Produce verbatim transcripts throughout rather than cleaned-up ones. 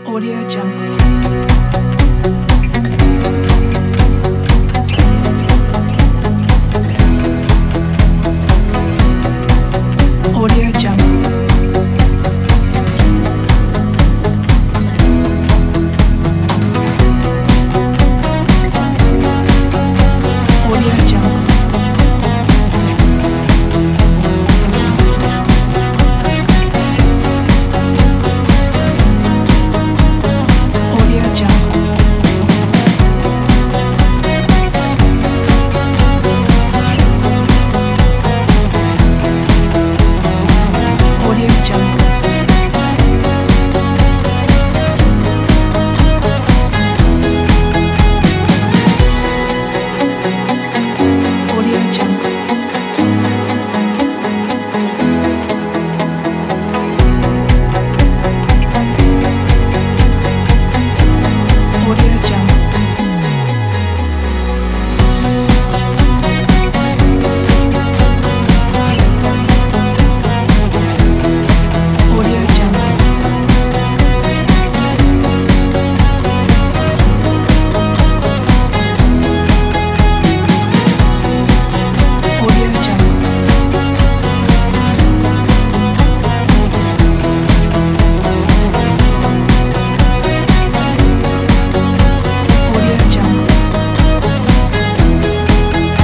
Audio Jungle. Audio Jungle. Audio Jungle. Audio Jungle. Audio Jungle. Audio Jungle. Audio Jungle. Audio Jungle. Audio Jungle. Audio Jungle.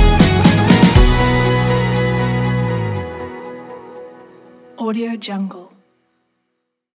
Audio Jungle.